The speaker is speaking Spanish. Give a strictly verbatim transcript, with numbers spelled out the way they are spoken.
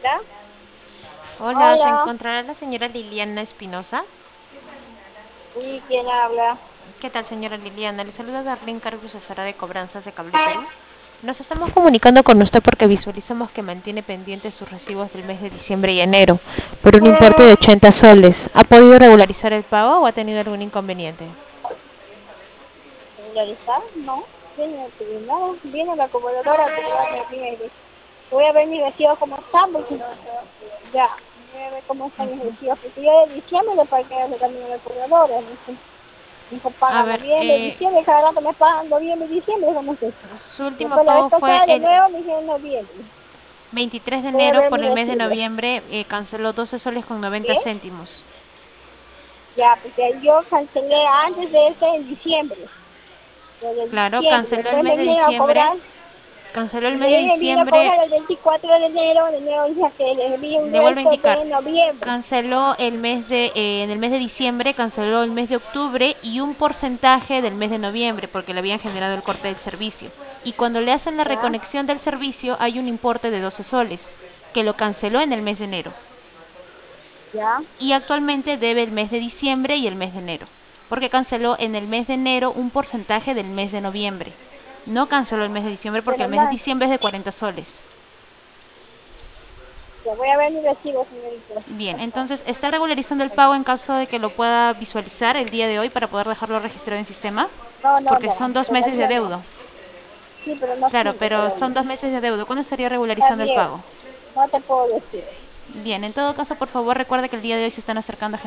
¿Ya? Hola, ¿se Hola, encontrará la señora Liliana Espinosa? ¿y quién habla? ¿Qué tal, señora Liliana? Le saluda Darlene Carlos, asesora de cobranzas de Cable Perú. Nos estamos comunicando con usted porque visualizamos que mantiene pendientes sus recibos del mes de diciembre y enero por un importe de ochenta soles. ¿Ha podido regularizar el pago o ha tenido algún inconveniente? ¿Regularizar? No, viene el tribunal, viene la acumuladora, pero voy a ver, mi- voy a ver mis vestidos cómo están, porque ya, voy a ver cómo están mis vestidos, porque yo de diciembre le pagué también a la acumuladora, me dijo, me dijo, A paga ver, noviembre, eh, diciembre, cada rato me pagan noviembre y diciembre, ¿cómo es eso? su último Después la vez pago fue pasada de el nuevo me dijeron noviembre, veintitrés de voy a enero ver por mis el mes de vestidos, noviembre, eh, canceló doce soles con noventa ¿qué? céntimos. Ya, porque yo cancelé antes de ese en diciembre, lo de Claro, diciembre, canceló el después mes me de vinieron a diciembre, cobrar. canceló el Y mes de de ahí me vino a diciembre. cobrar el veinticuatro de enero, de enero dice que le envío un Le vuelvo a resto indicar, de noviembre. canceló el mes de, eh, en el mes de diciembre, canceló el mes de octubre y un porcentaje del mes de noviembre porque le habían generado el corte del servicio. Y cuando le hacen la ¿Ya? reconexión del servicio hay un importe de doce soles que lo canceló en el mes de enero. ¿Ya? Y actualmente debe el mes de diciembre y el mes de enero, porque canceló en el mes de enero un porcentaje del mes de noviembre. No canceló el mes de diciembre porque Pero el mes de más, diciembre es de cuarenta soles. ya voy a ver mi recibo, señorita. Bien, entonces está regularizando el pago en caso de que lo pueda visualizar el día de hoy para poder dejarlo registrado en sistema, No, no, porque no, son dos meses de todavía no. deuda. Sí, pero no Claro, sirve pero son todavía. dos meses de deuda. ¿Cuándo estaría Está regularizando el bien, pago? no te puedo decir. Bien, en todo caso, por favor, recuerde que el día de hoy se están acercando